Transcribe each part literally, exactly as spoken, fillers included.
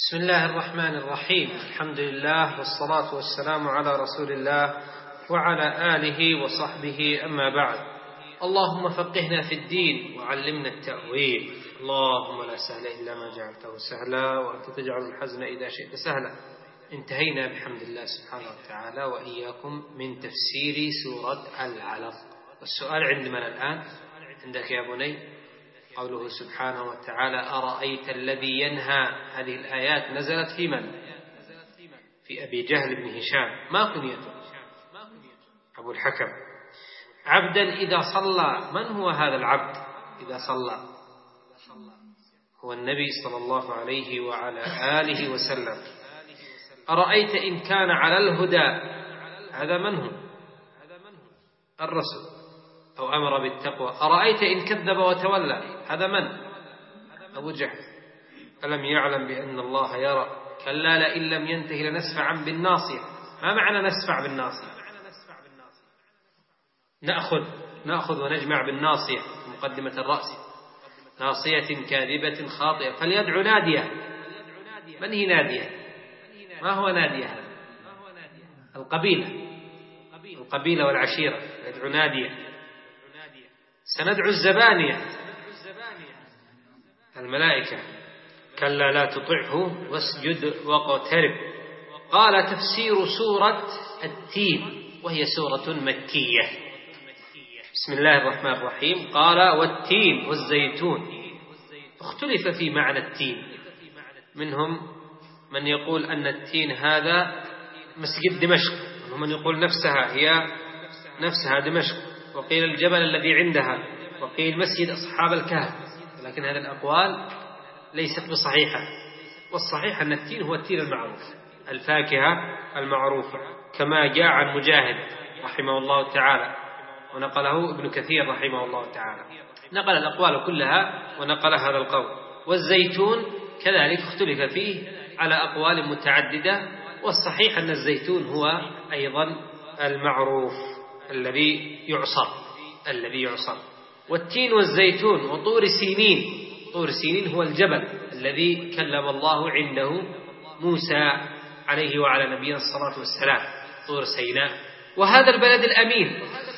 بسم الله الرحمن الرحيم. الحمد لله والصلاة والسلام على رسول الله وعلى آله وصحبه، أما بعد. اللهم فقهنا في الدين وعلمنا التأويل. اللهم لا سهل إلا ما جعلته سهلا وأنت تجعل الحزن إذا شئت سهلا. انتهينا بحمد الله سبحانه وتعالى وإياكم من تفسير سورة العلق. والسؤال عندنا الآن عندك يا بني قوله سبحانه وتعالى: أرأيت الذي ينهى. هذه الآيات نزلت في من؟ في أبي جهل بن هشام. ما كنيته؟ أبو الحكم. عبدا إذا صلى. من هو هذا العبد إذا صلى؟ هو النبي صلى الله عليه وعلى آله وسلم. أرأيت إن كان على الهدى. هذا من هو؟ الرسول، أو أمر بالتقوى. أرأيت إن كذب وتولى. هذا من؟ أبو جهل. ألم يعلم بأن الله يرى. كلا لئن لم ينته لنسفعا بالناصية. ما معنى نسفع بالناصية؟ نأخذ نأخذ ونجمع بالناصية، مقدمة الرأس. ناصية كاذبة خاطئة فليدعو نادية. من هي نادية؟ ما هو نادية؟ القبيلة القبيلة والعشيرة. يدعو نادية. سندعو الزبانية، الملائكة. كلا لا تطعه واسجد واقترب. قال: تفسير سورة التين، وهي سورة مكية. بسم الله الرحمن الرحيم. قال: والتين والزيتون. اختلف في معنى التين. منهم من يقول أن التين هذا مسجد دمشق، ومن من يقول نفسها هي نفسها دمشق، وقيل الجبل الذي عندها، وقيل مسجد أصحاب الكهف. لكن هذه الأقوال ليست بصحيحة. والصحيح أن التين هو التين المعروف، الفاكهة المعروفة، كما جاء عن مجاهد رحمه الله تعالى، ونقله ابن كثير رحمه الله تعالى. نقل الأقوال كلها ونقل هذا القول. والزيتون كذلك اختلف فيه على أقوال متعددة، والصحيح أن الزيتون هو أيضا المعروف الذي يعصر الذي يعصر. والتين والزيتون وطور سينين. طور سينين هو الجبل الذي كلم الله عنده موسى عليه وعلى نبينا الصلاة والسلام، طور سيناء. وهذا البلد الأمين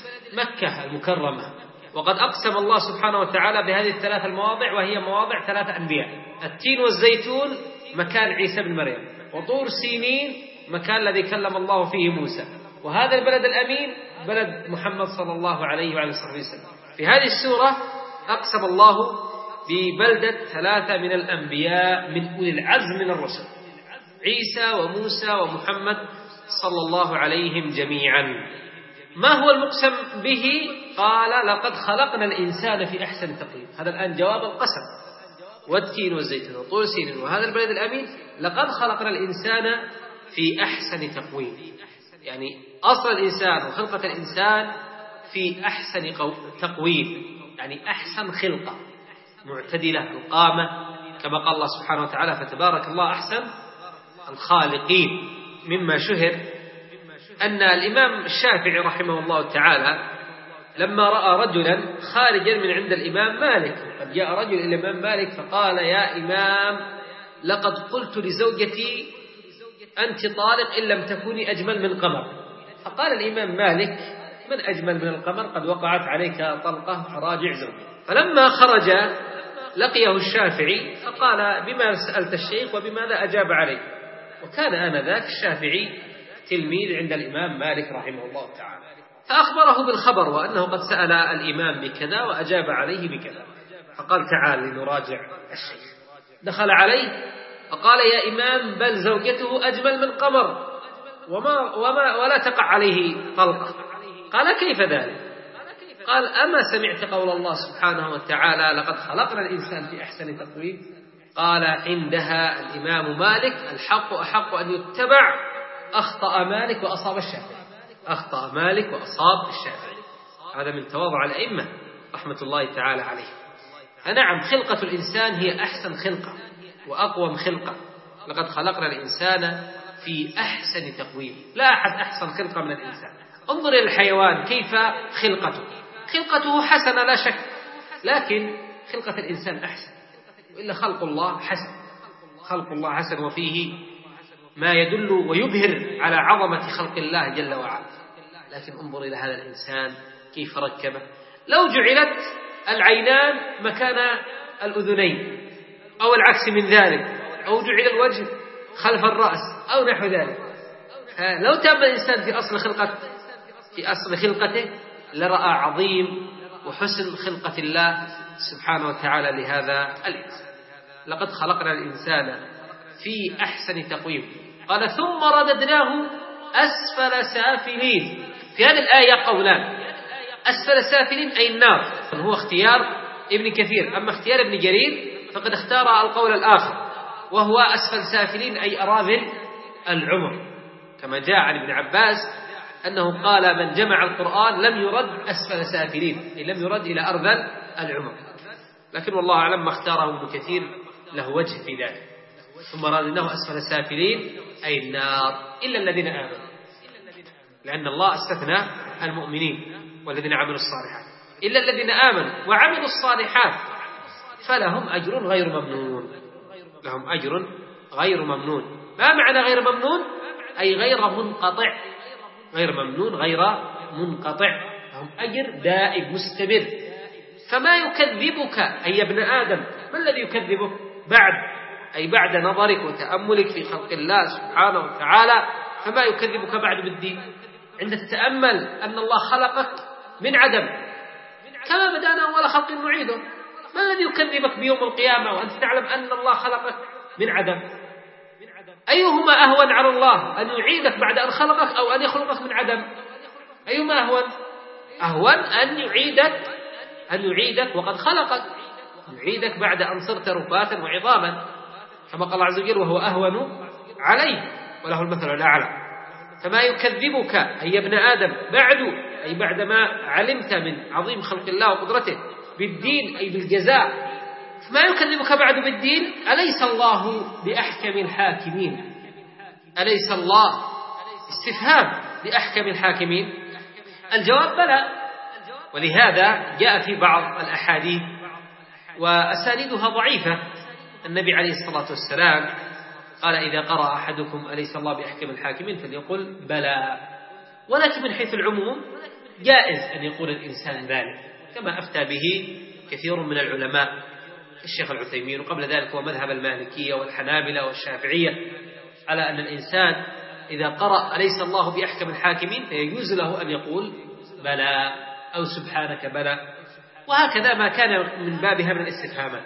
مكة المكرمة. وقد أقسم الله سبحانه وتعالى بهذه الثلاث المواضع، وهي مواضع ثلاثة أنبياء: التين والزيتون مكان عيسى بن مريم، وطور سينين مكان الذي كلم الله فيه موسى، وهذا البلد الأمين بلد محمد صلى الله عليه وعلى صحبه وسلم. في هذه السورة أقسم الله ببلدة ثلاثة من الأنبياء من أولي العزم من الرسل: عيسى وموسى ومحمد صلى الله عليهم جميعا. ما هو المقسم به؟ قال: لقد خلقنا الإنسان في أحسن تقويم. هذا الآن جواب القسم. والتين والزيتون وطور سينين وهذا البلد الأمين، لقد خلقنا الإنسان في أحسن تقويم. يعني أصل الإنسان وخلقة الإنسان في أحسن تقويم، يعني أحسن خلقة، معتدلة القامة، كما قال الله سبحانه وتعالى: فتبارك الله أحسن الخالقين. مما شهر أن الإمام الشافعي رحمه الله تعالى لما رأى رجلا خارجا من عند الإمام مالك، قد جاء رجل إلى الإمام مالك فقال: يا إمام، لقد قلت لزوجتي أنت طالق إن لم تكوني أجمل من قمر. فقال الإمام مالك: من أجمل من القمر؟ قد وقعت عليك طلقة، فراجع زوجك. فلما خرج لقيه الشافعي فقال: بما سألت الشيخ وبماذا أجاب عليك؟ وكان آنذاك الشافعي تلميذ عند الإمام مالك رحمه الله تعالى. فأخبره بالخبر وأنه قد سأل الإمام بكذا وأجاب عليه بكذا. فقال: تعال لنراجع الشيخ. دخل عليه فقال: يا إمام، بل زوجته أجمل من قمر وما وما ولا تقع عليه طلقة. قال: كيف ذلك؟ قال: أما سمعت قول الله سبحانه وتعالى: لقد خلقنا الإنسان في أحسن تقويم؟ قال عندها الإمام مالك: الحق أحق أن يتبع. أخطأ مالك وأصاب الشافعي. أخطأ مالك وأصاب الشافعي. هذا من تواضع الأئمة رحمة الله تعالى عليه. نعم، خلقة الإنسان هي أحسن خلقة وأقوم خلقة. لقد خلقنا الإنسان في أحسن تقويم. لا أحد أحسن خلقة من الإنسان. انظر إلى الحيوان كيف خلقته. خلقته حسنة لا شك، لكن خلقة الإنسان أحسن، وإلا خلق الله حسن. خلق الله حسن وفيه ما يدل ويبهر على عظمة خلق الله جل وعلا، لكن انظر إلى هذا الإنسان كيف ركبه. لو جعلت العينان مكان الأذنين أو العكس من ذلك، أو جعل الوجه خلف الرأس أو نحو ذلك، لو تأمل الإنسان في أصل خلقته في أصل خلقته لرأى عظيم وحسن خلقة الله سبحانه وتعالى لهذا الإنسان. لقد خلقنا الإنسان في أحسن تقويم. قال ثم رددناه أسفل سافلين. في هذه الآية قولان: أسفل سافلين أي النار، هو اختيار ابن كثير، أما اختيار ابن جرير فقد اختار القول الآخر وهو أسفل سافلين أي أراذل العمر، كما جاء عن ابن عباس أنه قال: من جمع القرآن لم يرد أسفل سافلين، أي لم يرد إلى أرذل العمر. لكن والله أعلم ما اختاره ابن كثير له وجه في ذلك. ثم رددناه أسفل سافلين أي النار إلا الذين آمنوا، لأن الله استثنى المؤمنين والذين عملوا الصالحات. إلا الذين آمنوا وعملوا الصالحات فلهم أجر غير ممنون. لهم أجر غير ممنون. ما معنى غير ممنون؟ أي غير منقطع. غير ممنون غير منقطع، لهم أجر دائم مستمر. فما يكذبك أي ابن آدم؟ ما الذي يكذبك بعد أي بعد نظرك وتأملك في خلق الله سبحانه وتعالى؟ فما يكذبك بعد بالدين؟ عند تتأمل أن الله خلقك من عدم كما بدأنا أول خلق نعيده، ما الذي يكذبك بيوم القيامة وأنت تعلم أن الله خلقك من عدم؟ أيهما أهون على الله، أن يعيدك بعد أن خلقك أو أن يخلقك من عدم؟ أيهما أهون؟ أهون أن يعيدك أن يعيدك وقد خلقك، يعيدك بعد أن صرت رفاتا وعظاما، كما قال الله عز وجل: وهو أهون عليه وله المثل الأعلى. فما يكذبك أي ابن آدم بعد أي بعدما علمت من عظيم خلق الله وقدرته بالدين أي بالجزاء، فما يكذبك بعد بالدين؟ أليس الله بأحكم الحاكمين؟ أليس الله استفهام بأحكم الحاكمين؟ الجواب بلى. ولهذا جاء في بعض الأحاديث وأسانيدها ضعيفة النبي عليه الصلاة والسلام قال: إذا قرأ أحدكم أليس الله بأحكم الحاكمين فليقل بلى. ولكن من حيث العموم جائز أن يقول الإنسان ذلك، كما أفتى به كثير من العلماء الشيخ العثيمين، وقبل ذلك هو مذهب المالكية والحنابلة والشافعية، على أن الإنسان إذا قرأ أليس الله بأحكم الحاكمين فيجوز له أن يقول بلى أو سبحانك بلى، وهكذا ما كان من بابها من الاستفهامات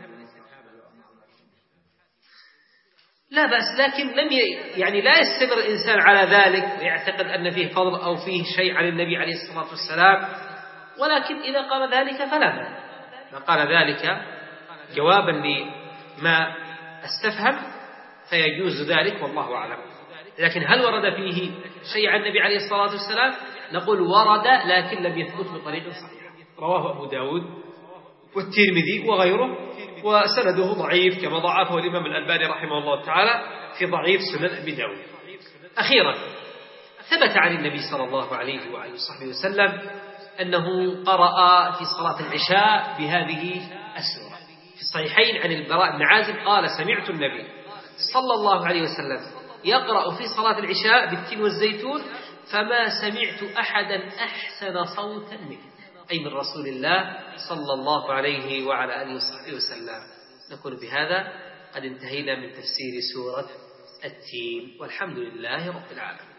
لا بأس. لكن لم ي... يعني لا يستمر الإنسان على ذلك ويعتقد أن فيه فضل أو فيه شيء عن النبي عليه الصلاة والسلام، ولكن إذا قال ذلك فلا بأس. ما قال ذلك جوابا لما استفهم فيجوز ذلك والله أعلم. لكن هل ورد فيه شيء عن النبي عليه الصلاة والسلام؟ نقول ورد لكن لم يثبت بطريق صحيح. رواه أبو داود والترمذي وغيره، وسنده ضعيف كما ضعفه الإمام الألباني رحمه الله تعالى في ضعيف سنن أبي داود. أخيرا ثبت عن النبي صلى الله عليه وآله وصحبه وسلم أنه قرأ في صلاة العشاء بهذه السورة في الصحيحين عن البراء بن عازب قال: سمعت النبي صلى الله عليه وسلم يقرأ في صلاة العشاء بالتين والزيتون فما سمعت أحدا أحسن صوتا منه، أي من رسول الله صلى الله عليه وعلى آله وصحبه وسلم. نكون بهذا قد انتهينا من تفسير سورة التين، والحمد لله رب العالمين.